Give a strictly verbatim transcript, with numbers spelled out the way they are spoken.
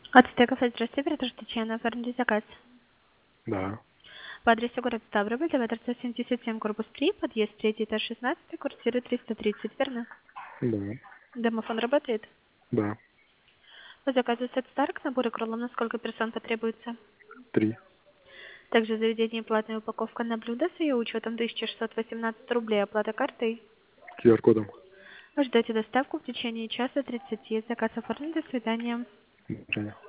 От стеков, здравствуйте, оператор Татьяна, оформите заказ. Да, По адресу город Ставрополь, Дворца семьдесят семь, корпус три, подъезд третий, этаж шестнадцать, квартира триста тридцать, верно? да, Домофон работает? да. По заказу сет Старк, наборы крылом, на сколько персон потребуется? Три. Также заведение платная упаковка на блюдо с ее учетом тысяча шестьсот восемнадцать рублей, оплата картой. ку ар-кодом. Вы ждете доставку в течение часа тридцати. Заказ оформлен, до свидания. До свидания.